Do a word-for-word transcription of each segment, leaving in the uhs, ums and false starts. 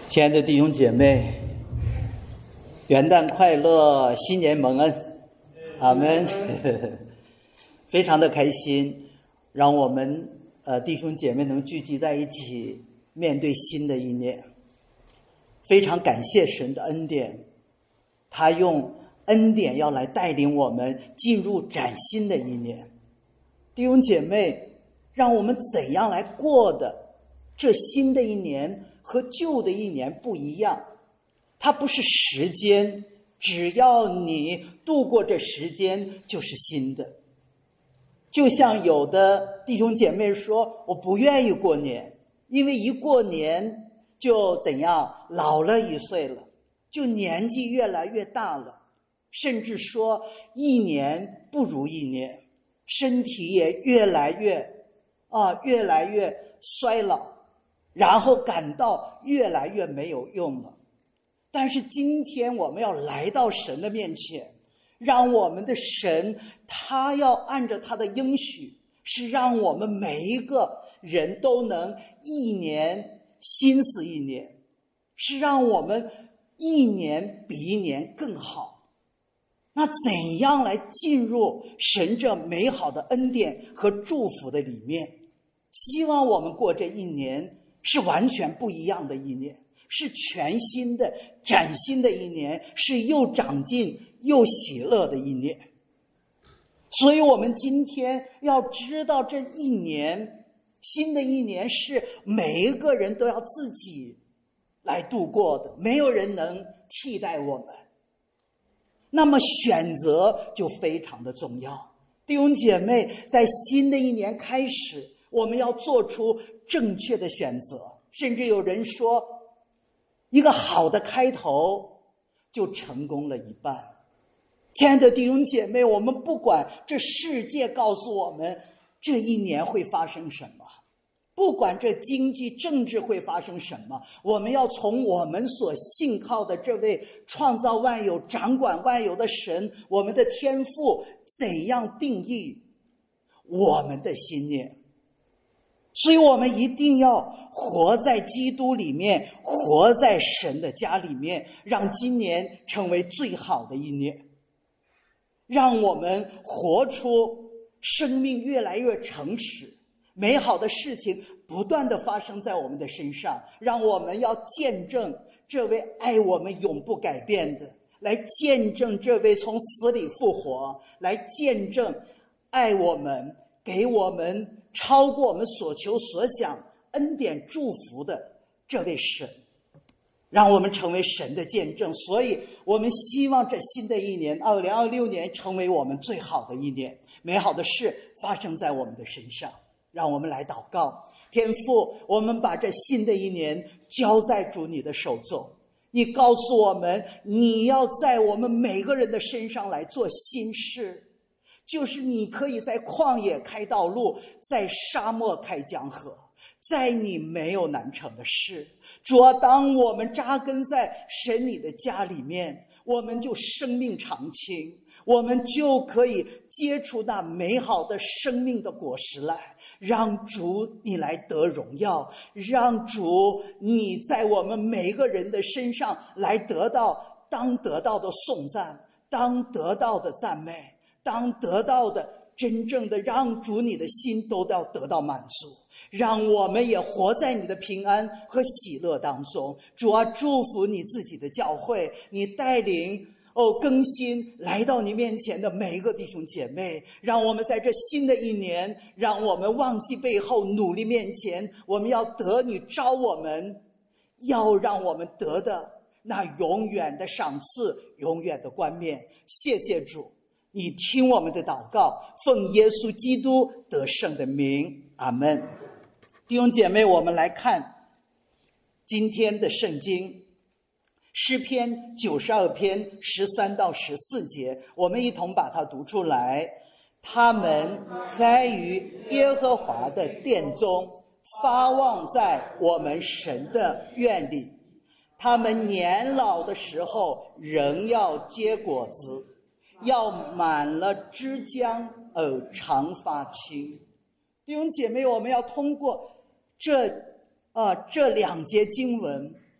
亲爱的弟兄姐妹，元旦快乐，新年蒙恩，阿们。非常的开心，让我们呃弟兄姐妹能聚集在一起，面对新的一年。非常感谢神的恩典，他用恩典要来带领我们进入崭新的一年。弟兄姐妹，让我们怎样来过的这新的一年和旧的一年不一样。它不是时间，只要你度过这时间就是新的。就像有的弟兄姐妹说，我不愿意过年，因为一过年就怎样，老了一岁了，就年纪越来越大了，甚至说一年不如一年，身体也越来越啊越来越衰老，然后感到越来越没有用了。但是今天我们要来到神的面前，让我们的神他要按着他的应许，是让我们每一个人都能一年新似一年，是让我们一年比一年更好。那怎样来进入神这美好的恩典和祝福的里面？希望我们过这一年是完全不一样的一年，是全新的崭新的一年，是又长进又喜乐的一年。所以我们今天要知道，这一年新的一年是每一个人都要自己来度过的，没有人能替代我们。那么选择就非常的重要。弟兄姐妹，在新的一年开始，我们要做出正确的选择。甚至有人说，一个好的开头就成功了一半。亲爱的弟兄姐妹，我们不管这世界告诉我们这一年会发生什么，不管这经济政治会发生什么，我们要从我们所信靠的这位创造万有掌管万有的神，我们的天父怎样定义我们的新年。所以我们一定要活在基督里面，活在神的家里面，让今年成为最好的一年，让我们活出生命越来越诚实，美好的事情不断的发生在我们的身上，让我们要见证这位爱我们永不改变的，来见证这位从死里复活，来见证爱我们，给我们超过我们所求所想恩典祝福的这位神，让我们成为神的见证。所以我们希望这新的一年二零二六年成为我们最好的一年，美好的事发生在我们的身上。让我们来祷告。天父，我们把这新的一年交在主你的手中，你告诉我们，你要在我们每个人的身上来做新事，就是你可以在旷野开道路，在沙漠开江河，在你没有难成的事。主啊，当我们扎根在神你的家里面，我们就生命长青，我们就可以结出那美好的生命的果实来，让主你来得荣耀，让主你在我们每个人的身上来得到当得到的颂赞，当得到的赞美，当得到的真正的让主你的心都要得到满足，让我们也活在你的平安和喜乐当中。主啊，祝福你自己的教会，你带领哦更新来到你面前的每一个弟兄姐妹，让我们在这新的一年，让我们忘记背后，努力面前，我们要得你召我们，要让我们得的那永远的赏赐，永远的冠冕。谢谢主，你听我们的祷告，奉耶稣基督得胜的名，阿们。弟兄姐妹，我们来看今天的圣经诗篇九十二篇十三到十四节，我们一同把它读出来。他们栽于耶和华的殿中，发望在我们神的院里。他们年老的时候仍要结果子，要满了枝浆而常发青。弟兄姐妹，我们要通过这呃这两节经文，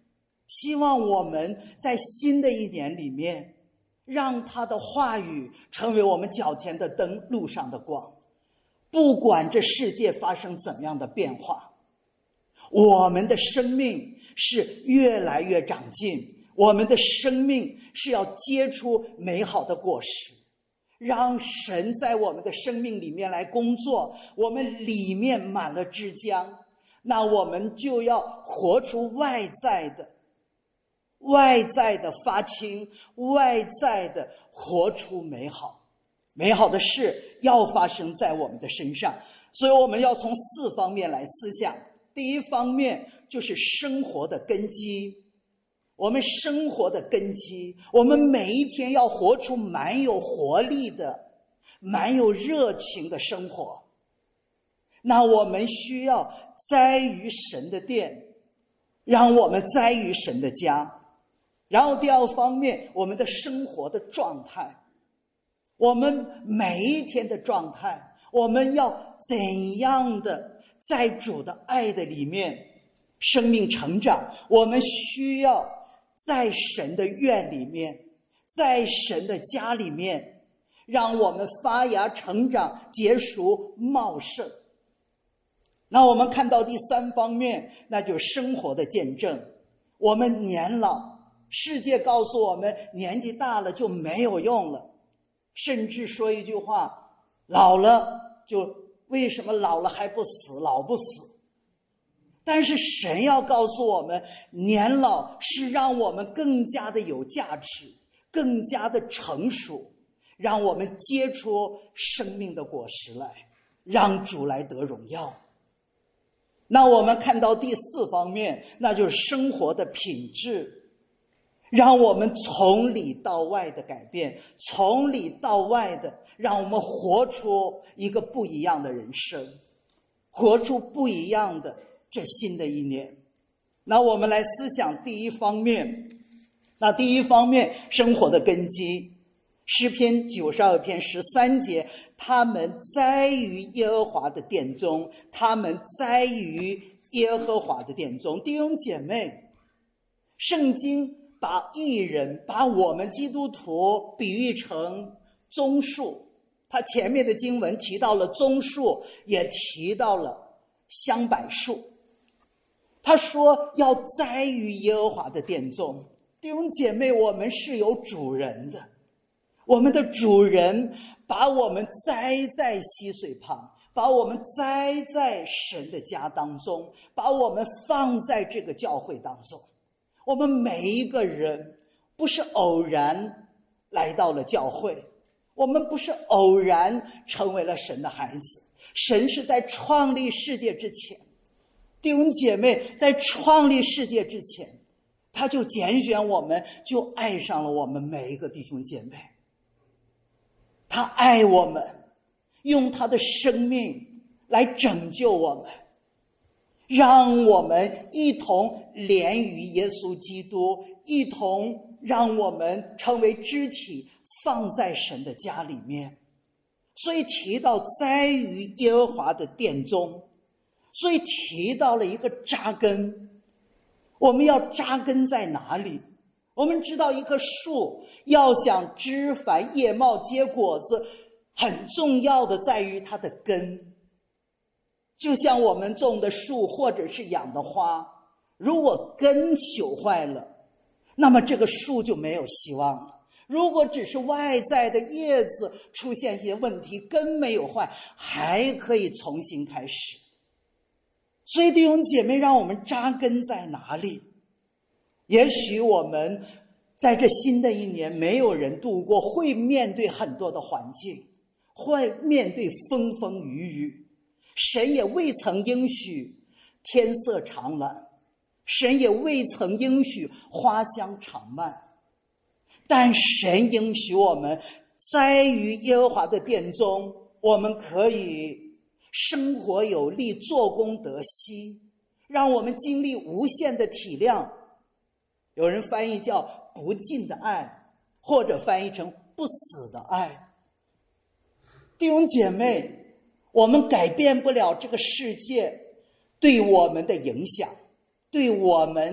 希望我们在新的一年里面，让他的话语成为我们脚前的灯，路上的光。不管这世界发生怎样的变化，我们的生命是越来越长进，我们的生命是要结出美好的果实，让神在我们的生命里面来工作，我们里面满了汁浆，那我们就要活出外在的外在的发青，外在的活出美好。美好的事要发生在我们的身上，所以我们要从四方面来思想。第一方面就是生活的根基，我们生活的根基，我们每一天要活出蛮有活力的、蛮有热情的生活。那我们需要栽于神的殿，让我们栽于神的家。然后第二方面，我们的生活的状态，我们每一天的状态，我们要怎样的在主的爱的里面生命成长。我们需要在神的院里面，在神的家里面，让我们发芽成长，结熟茂盛。那我们看到第三方面，那就是生活的见证。我们年老，世界告诉我们年纪大了就没有用了，甚至说一句话，老了就为什么老了还不死，老不死。但是神要告诉我们，年老是让我们更加的有价值，更加的成熟，让我们结出生命的果实来，让主来得荣耀。那我们看到第四方面，那就是生活的品质，让我们从里到外的改变，从里到外的让我们活出一个不一样的人生，活出不一样的这新的一年。那我们来思想第一方面，那第一方面生活的根基，诗篇九十二篇十三节，他们栽于耶和华的殿中，他们栽于耶和华的殿中。弟兄姐妹，圣经把义人，把我们基督徒比喻成棕树，他前面的经文提到了棕树，也提到了香柏树。他说要栽于耶和华的殿中。弟兄姐妹，我们是有主人的，我们的主人把我们栽在溪水旁，把我们栽在神的家当中，把我们放在这个教会当中。我们每一个人不是偶然来到了教会，我们不是偶然成为了神的孩子。神是在创立世界之前，弟兄姐妹，在创立世界之前，他就拣选我们，就爱上了我们每一个弟兄姐妹。他爱我们，用他的生命来拯救我们，让我们一同连于耶稣基督，一同让我们成为肢体，放在神的家里面。所以提到栽于耶和华的殿中，所以提到了一个扎根。我们要扎根在哪里？我们知道一棵树要想枝繁叶茂结果子，很重要的在于它的根。就像我们种的树或者是养的花，如果根朽坏了，那么这个树就没有希望了。如果只是外在的叶子出现一些问题，根没有坏，还可以重新开始。所以弟兄姐妹，让我们扎根在哪里？也许我们在这新的一年没有人度过，会面对很多的环境，会面对风风雨雨。神也未曾应许天色常蓝，神也未曾应许花香常漫，但神应许我们栽于耶和华的殿中，我们可以生活有力，做工得息，让我们经历无限的体谅。有人翻译叫不尽的爱，或者翻译成不死的爱。弟兄姐妹，我们改变不了这个世界对我们的影响，对我们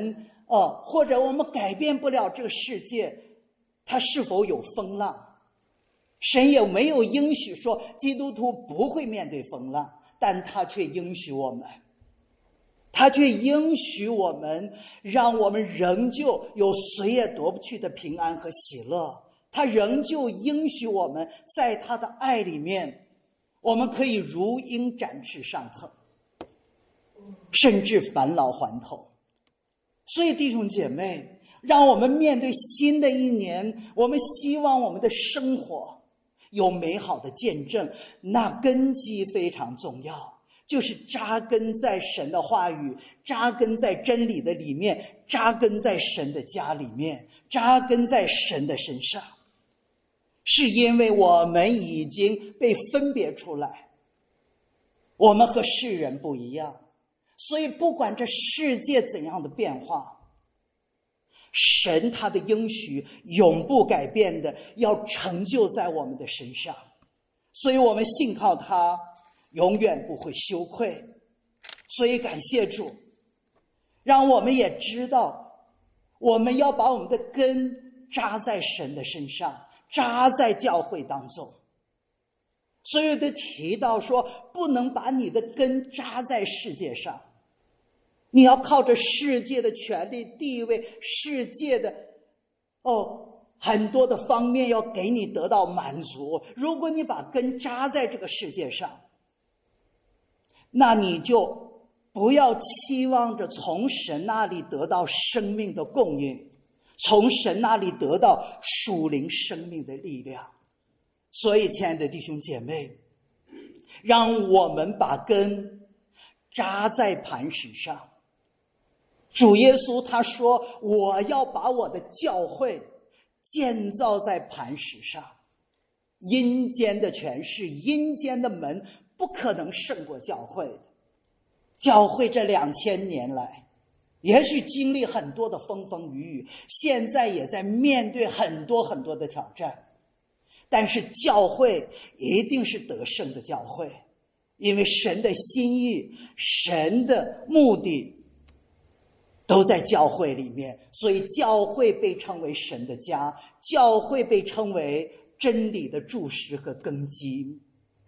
呃，或者我们改变不了这个世界，它是否有风浪？神也没有应许说基督徒不会面对风浪，但他却应许我们，他却应许我们，让我们仍旧有谁也夺不去的平安和喜乐。他仍旧应许我们，在他的爱里面，我们可以如鹰展翅上腾，甚至返老还童。所以弟兄姐妹，让我们面对新的一年，我们希望我们的生活有美好的见证，那根基非常重要，就是扎根在神的话语，扎根在真理的里面，扎根在神的家里面，扎根在神的身上。是因为我们已经被分别出来，我们和世人不一样，所以不管这世界怎样的变化，神他的应许永不改变的要成就在我们的身上，所以我们信靠他永远不会羞愧。所以感谢主，让我们也知道我们要把我们的根扎在神的身上，扎在教会当中。所以都提到说，不能把你的根扎在世界上，你要靠着世界的权利地位，世界的哦很多的方面要给你得到满足。如果你把根扎在这个世界上，那你就不要期望着从神那里得到生命的供应，从神那里得到属灵生命的力量。所以亲爱的弟兄姐妹，让我们把根扎在磐石上。主耶稣他说，我要把我的教会建造在磐石上，阴间的权势，阴间的门不可能胜过教会的。教会这两千年来也许经历很多的风风雨雨，现在也在面对很多很多的挑战，但是教会一定是得胜的教会，因为神的心意，神的目的都在教会里面，所以教会被称为神的家，教会被称为真理的柱石和根基，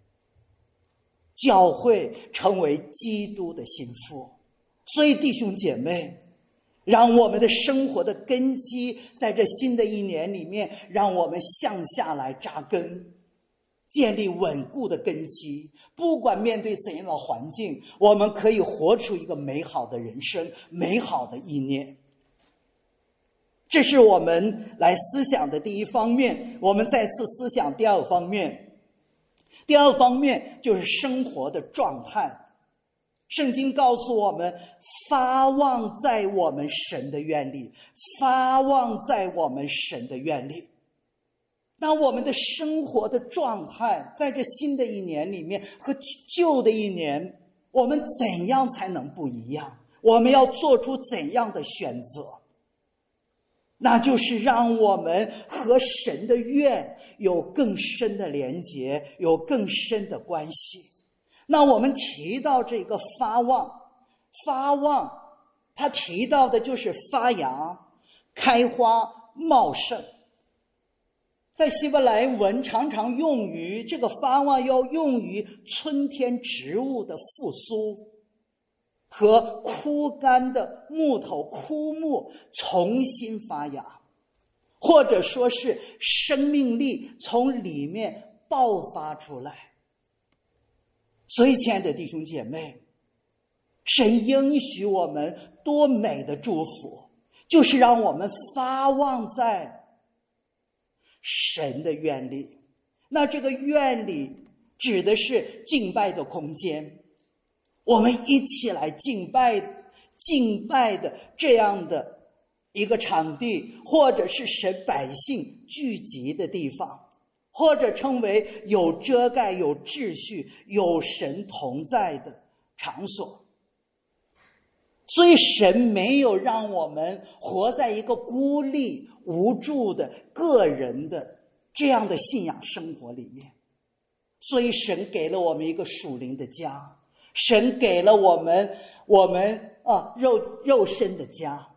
教会成为基督的心腹。所以弟兄姐妹，让我们的生活的根基在这新的一年里面，让我们向下来扎根，建立稳固的根基。不管面对怎样的环境，我们可以活出一个美好的人生，美好的意念。这是我们来思想的第一方面。我们再次思想第二方面，第二方面就是生活的状态。圣经告诉我们，发望在我们神的愿力，发望在我们神的愿力。那我们的生活的状态在这新的一年里面和旧的一年，我们怎样才能不一样？我们要做出怎样的选择？那就是让我们和神的愿有更深的连结，有更深的关系。那我们提到这个发望，发望他提到的就是发芽、开花、茂盛。在希伯来文常常用于这个发望，要用于春天植物的复苏和枯干的木头枯木重新发芽，或者说是生命力从里面爆发出来。所以亲爱的弟兄姐妹，神应许我们多美的祝福，就是让我们发望在神的愿力。那这个愿力指的是敬拜的空间，我们一起来敬拜敬拜的这样的一个场地，或者是神百姓聚集的地方，或者称为有遮盖、有秩序、有神同在的场所。所以神没有让我们活在一个孤立无助的个人的这样的信仰生活里面，所以神给了我们一个属灵的家，神给了我们我们啊肉肉身的家，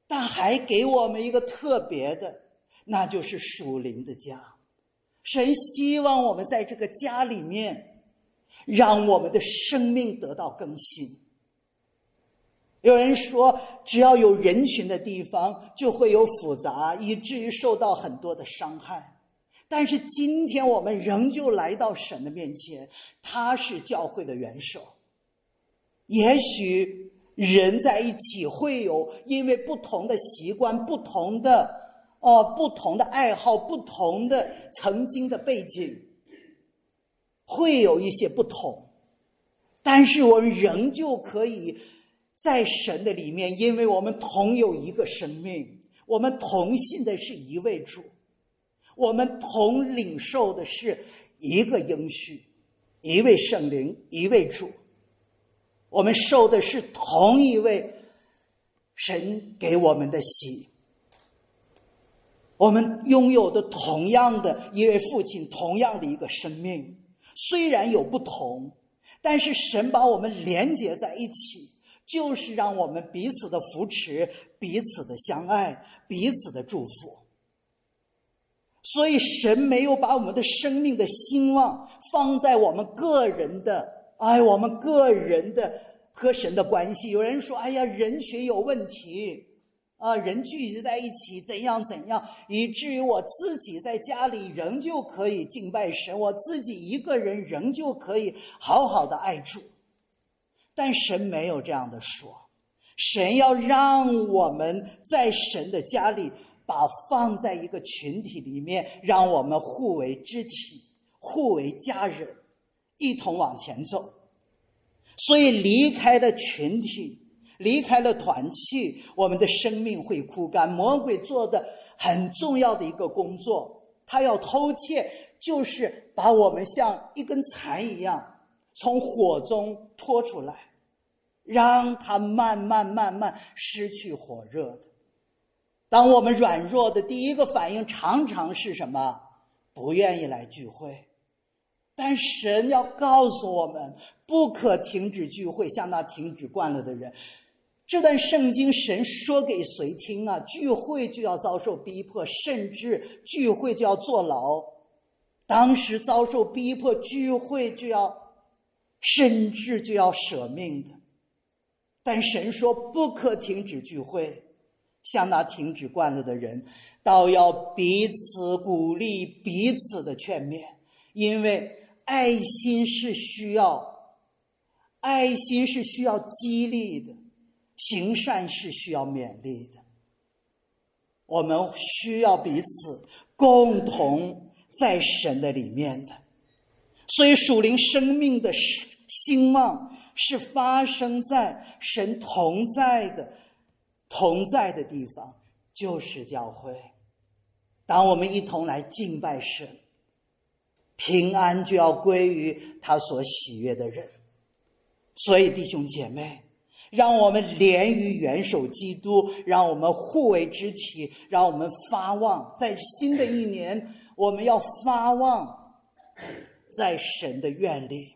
但还给我们一个特别的，那就是属灵的家。神希望我们在这个家里面，让我们的生命得到更新。有人说，只要有人群的地方就会有复杂，以至于受到很多的伤害。但是今天我们仍旧来到神的面前，他是教会的元首。也许人在一起会有因为不同的习惯、不同的呃不同的爱好、不同的曾经的背景，会有一些不同，但是我们仍旧可以在神的里面，因为我们同有一个生命，我们同信的是一位主，我们同领受的是一个应许，一位圣灵，一位主，我们受的是同一位神给我们的喜，我们拥有的同样的一位父亲，同样的一个生命，虽然有不同，但是神把我们连结在一起，就是让我们彼此的扶持，彼此的相爱，彼此的祝福。所以神没有把我们的生命的兴旺放在我们个人的哎，我们个人的和神的关系。有人说，哎呀，人群有问题啊，人聚集在一起怎样怎样，以至于我自己在家里仍旧可以敬拜神，我自己一个人仍旧可以好好的爱主。但神没有这样的说，神要让我们在神的家里把放在一个群体里面，让我们互为肢体，互为家人，一同往前走。所以离开了群体，离开了团契，我们的生命会枯干。魔鬼做的很重要的一个工作，他要偷窃，就是把我们像一根柴一样从火中拖出来，让它慢慢慢慢失去火热的。当我们软弱的第一个反应常常是什么？不愿意来聚会。但神要告诉我们，不可停止聚会，像那停止惯了的人。这段圣经神说给谁听啊？聚会就要遭受逼迫，甚至聚会就要坐牢。当时遭受逼迫，聚会就要甚至就要舍命的。但神说不可停止聚会，像那停止惯了的人，倒要彼此鼓励，彼此的劝勉。因为爱心是需要爱心是需要激励的，行善是需要勉励的。我们需要彼此共同在神的里面的。所以属灵生命的兴旺是发生在神同在的同在的地方，就是教会。当我们一同来敬拜神，平安就要归于他所喜悦的人。所以弟兄姐妹，让我们连于元首基督，让我们互为肢体，让我们发望，在新的一年我们要发望在神的愿里。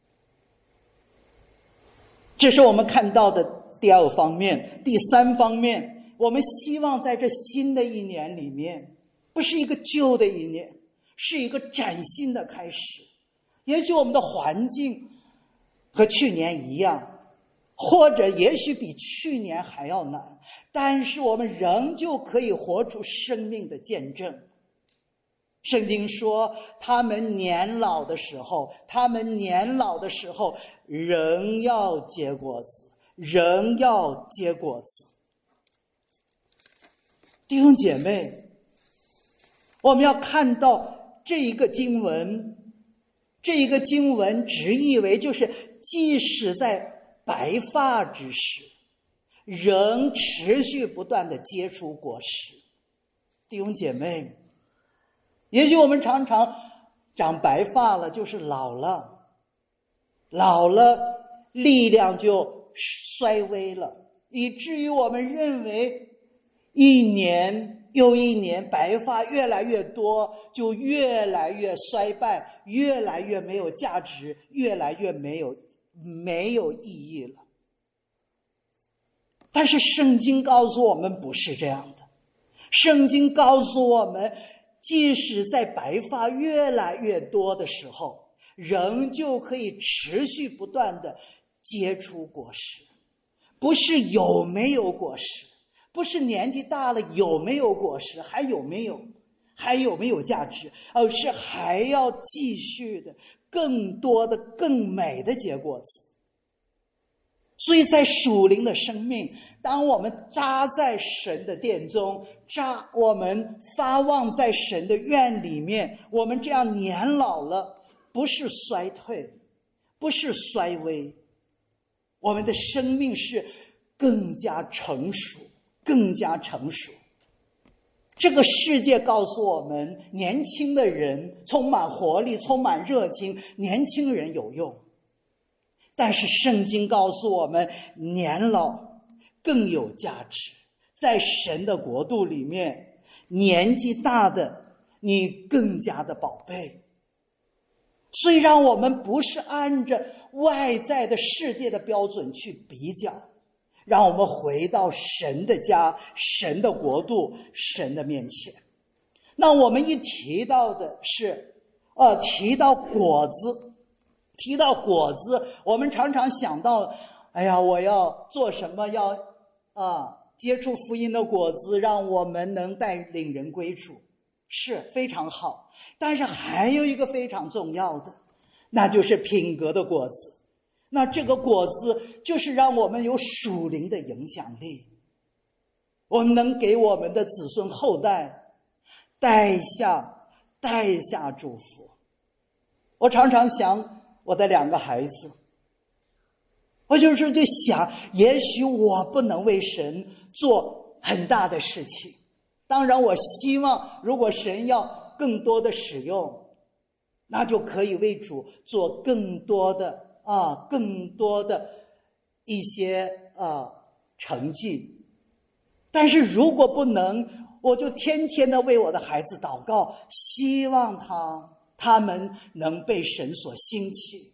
这是我们看到的第二方面。第三方面，我们希望在这新的一年里面，不是一个旧的一年，是一个崭新的开始。也许我们的环境和去年一样，或者也许比去年还要难，但是我们仍旧可以活出生命的见证。圣经说，他们年老的时候，他们年老的时候仍要结果子，仍要结果子。弟兄姐妹，我们要看到这一个经文，这一个经文直译为就是即使在白发之时，仍持续不断的结出果实。弟兄姐妹，也许我们常常长白发了就是老了，老了力量就衰微了，以至于我们认为一年又一年白发越来越多，就越来越衰败，越来越没有价值，越来越没有没有意义了。 但是圣经告诉我们不是这样的。圣经告诉我们，即使在白发越来越多的时候，仍旧可以持续不断的结出果实。不是有没有果实，不是年纪大了有没有果实，还有没有还有没有价值，而是还要继续的更多的更美的结果子。所以在属灵的生命，当我们扎在神的殿中，扎我们发望在神的院里面，我们这样年老了，不是衰退，不是衰微，我们的生命是更加成熟，更加成熟。这个世界告诉我们，年轻的人充满活力，充满热情，年轻人有用。但是圣经告诉我们，年老更有价值。在神的国度里面，年纪大的你更加的宝贝。所以让我们不是按着外在的世界的标准去比较，让我们回到神的家，神的国度，神的面前。那我们一提到的是呃，提到果子提到果子，我们常常想到，哎呀，我要做什么，要啊结出福音的果子，让我们能带领人归主，是非常好。但是还有一个非常重要的，那就是品格的果子。那这个果子就是让我们有属灵的影响力，我们能给我们的子孙后代带下带下祝福。我常常想我的两个孩子，我就是就想，也许我不能为神做很大的事情，当然我希望如果神要更多的使用，那就可以为主做更多的啊更多的一些啊成绩。但是如果不能，我就天天的为我的孩子祷告，希望他他们能被神所兴起。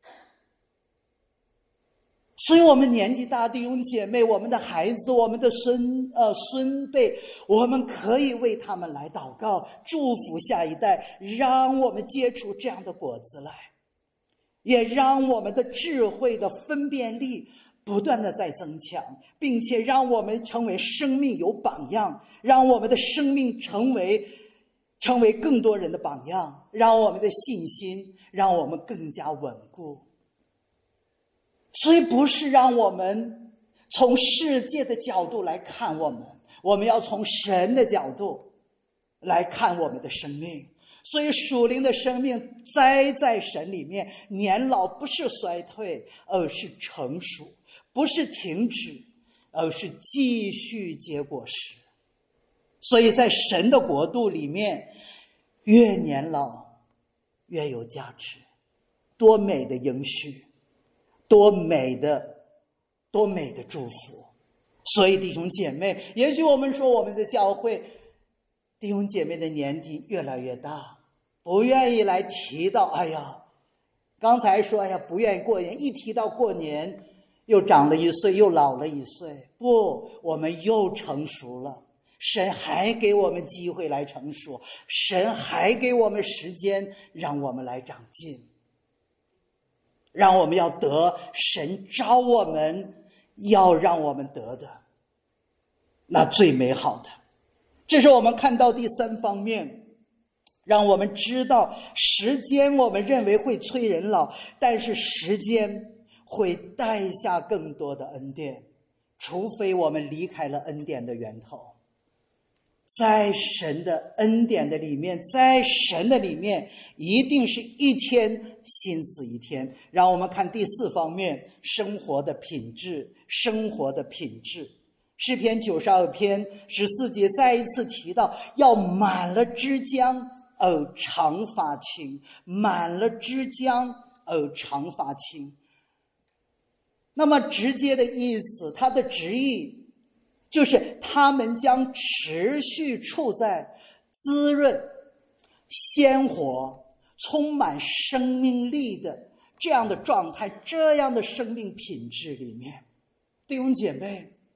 所以我们年纪大弟兄姐妹，我们的孩子，我们的孙呃孙辈，我们可以为他们来祷告，祝福下一代，让我们结出这样的果子来，也让我们的智慧的分辨力不断的在增强，并且让我们成为生命有榜样，让我们的生命成为成为更多人的榜样，让我们的信心让我们更加稳固。所以不是让我们从世界的角度来看我们，我们要从神的角度来看我们的生命。所以属灵的生命栽在神里面，年老不是衰退，而是成熟，不是停止，而是继续结果实。所以在神的国度里面，越年老越有价值。多美的应许，多美的多美的祝福。所以弟兄姐妹，也许我们说我们的教会弟兄姐妹的年纪越来越大，不愿意来提到，哎呀，刚才说哎呀不愿意过年，一提到过年又长了一岁，又老了一岁。不，我们又成熟了，神还给我们机会来成熟，神还给我们时间让我们来长进，让我们要得神召我们要让我们得的那最美好的。这是我们看到第三方面，让我们知道时间我们认为会催人老，但是时间会带下更多的恩典，除非我们离开了恩典的源头。在神的恩典的里面，在神的里面一定是一天心思一天。让我们看第四方面，生活的品质，生活的品质。诗篇九十二篇十四节再一次提到，要满了枝浆而长发青，满了枝浆而长发青。那么直接的意思，它的直译就是他们将持续处在滋润、鲜活、充满生命力的这样的状态，这样的生命品质里面。弟兄姐妹，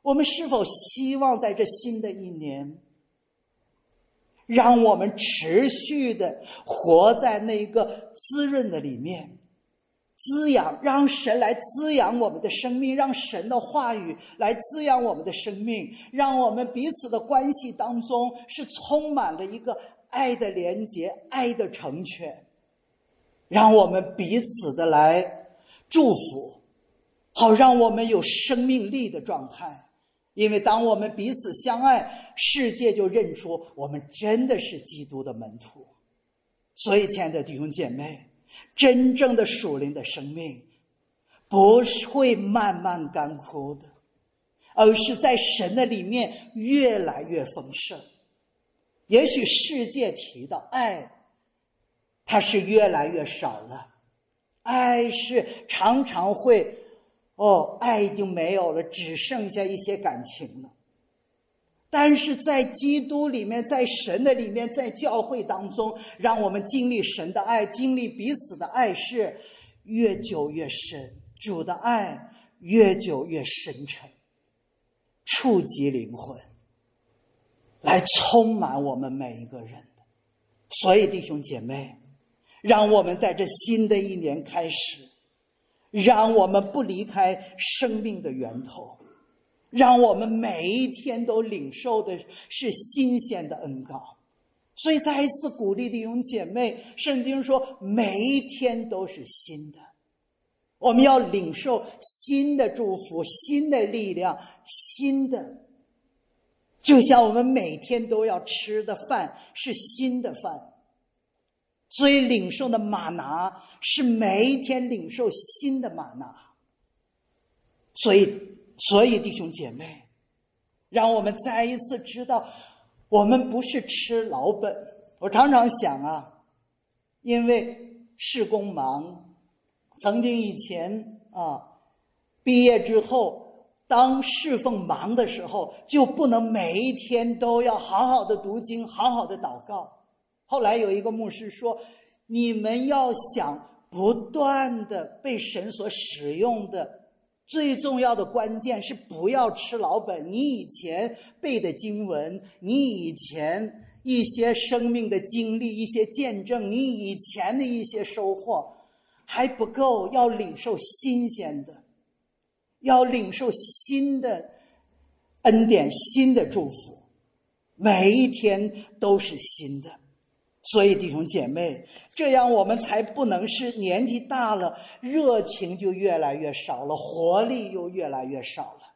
我们是否希望在这新的一年，让我们持续的活在那个滋润的里面，滋养，让神来滋养我们的生命，让神的话语来滋养我们的生命，让我们彼此的关系当中是充满了一个爱的连结，爱的成全，让我们彼此的来祝福，好让我们有生命力的状态。因为当我们彼此相爱，世界就认出我们真的是基督的门徒。所以亲爱的弟兄姐妹，真正的属灵的生命不会慢慢干枯的，而是在神的里面越来越丰盛。也许世界提到爱，它是越来越少了，爱是常常会哦，爱已经没有了，只剩下一些感情了。但是在基督里面，在神的里面，在教会当中，让我们经历神的爱，经历彼此的爱是越久越深，主的爱越久越深沉，触及灵魂，来充满我们每一个人的。所以弟兄姐妹，让我们在这新的一年开始，让我们不离开生命的源头，让我们每一天都领受的是新鲜的恩膏。所以再一次鼓励弟兄姐妹，圣经说每一天都是新的，我们要领受新的祝福，新的力量，新的，就像我们每天都要吃的饭是新的饭。所以领受的玛拿是每一天领受新的玛拿。所以所以弟兄姐妹，让我们再一次知道，我们不是吃老本。我常常想啊，因为事工忙，曾经以前啊，毕业之后当侍奉忙的时候，就不能每一天都要好好的读经，好好的祷告。后来有一个牧师说，你们要想不断的被神所使用的最重要的关键是不要吃老本。你以前背的经文，你以前一些生命的经历，一些见证，你以前的一些收获还不够，要领受新鲜的，要领受新的恩典，新的祝福，每一天都是新的。所以弟兄姐妹，这样我们才不能是年纪大了，热情就越来越少了，活力又越来越少了，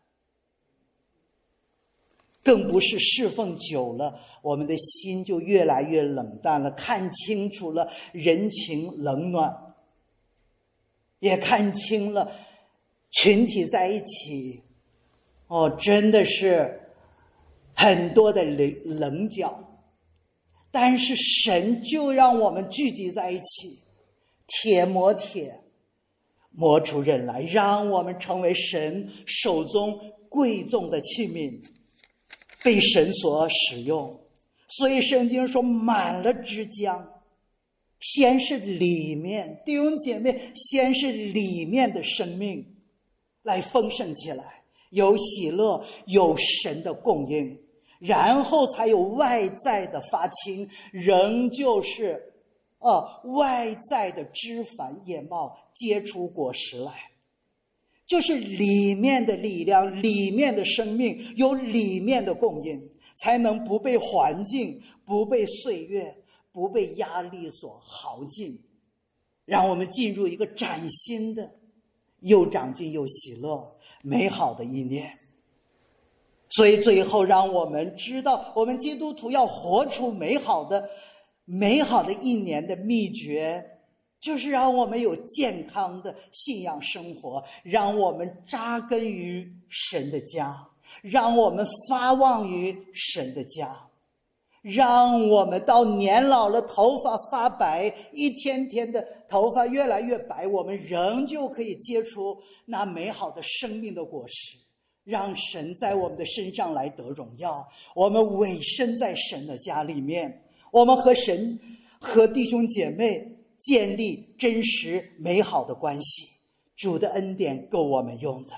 更不是侍奉久了，我们的心就越来越冷淡了，看清楚了人情冷暖，也看清了群体在一起，哦，真的是很多的棱角。但是神就让我们聚集在一起，铁磨铁，磨出刃来，让我们成为神手中贵重的器皿，被神所使用。所以圣经说满了汁浆，先是里面，弟兄姐妹，先是里面的生命来丰盛起来，有喜乐，有神的供应，然后才有外在的发青，仍旧是呃外在的枝繁叶茂，结出果实来。就是里面的力量，里面的生命，有里面的供应，才能不被环境，不被岁月，不被压力所耗尽，让我们进入一个崭新的又长进又喜乐美好的一年。所以最后让我们知道，我们基督徒要活出美好的美好的一年的秘诀，就是让我们有健康的信仰生活，让我们扎根于神的家，让我们发望于神的家，让我们到年老了，头发发白，一天天的头发越来越白，我们仍旧可以结出那美好的生命的果实，让神在我们的身上来得荣耀。我们委身在神的家里面，我们和神和弟兄姐妹建立真实美好的关系，主的恩典够我们用的。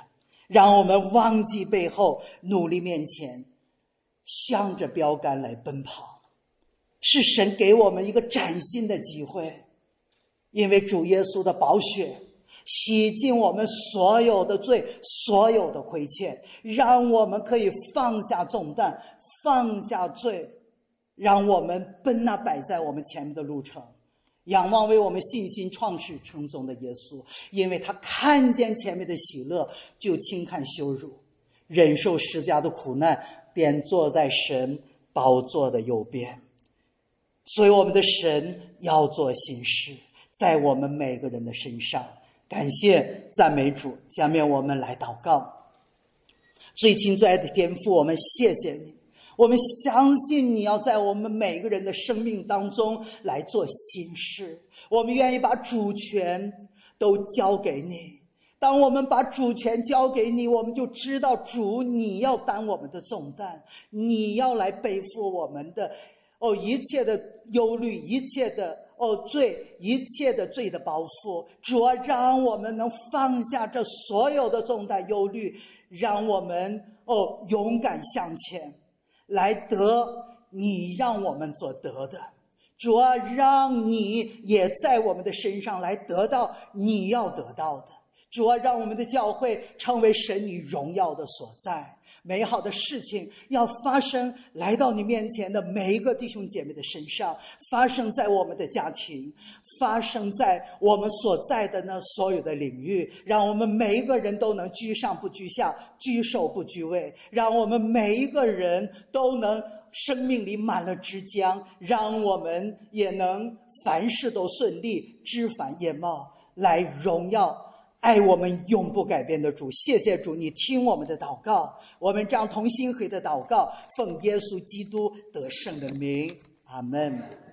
让我们忘记背后，努力面前，向着标杆来奔跑。是神给我们一个崭新的机会，因为主耶稣的宝血洗净我们所有的罪，所有的亏欠，让我们可以放下重担，放下罪，让我们奔那摆在我们前面的路程，仰望为我们信心创始成终的耶稣。因为他看见前面的喜乐，就轻看羞辱，忍受十架的苦难，便坐在神宝座的右边。所以我们的神要做新事在我们每个人的身上。感谢赞美主。下面我们来祷告。最亲最爱的天父，我们谢谢你，我们相信你要在我们每个人的生命当中来做新事。我们愿意把主权都交给你。当我们把主权交给你，我们就知道主你要担我们的重担，你要来背负我们的哦一切的忧虑，一切的哦罪，一切的罪的包袱。主啊，让我们能放下这所有的重担忧虑，让我们哦勇敢向前，来得你让我们所得的。主啊，让你也在我们的身上来得到你要得到的。主啊，让我们的教会成为神你荣耀的所在。美好的事情要发生来到你面前的每一个弟兄姐妹的身上，发生在我们的家庭，发生在我们所在的那所有的领域，让我们每一个人都能居上不居下，居首不居位，让我们每一个人都能生命里满了枝浆，让我们也能凡事都顺利，枝繁叶茂，来荣耀爱我们永不改变的主。谢谢主，你听我们的祷告，我们这样同心合意的祷告，奉耶稣基督得胜的名，阿们。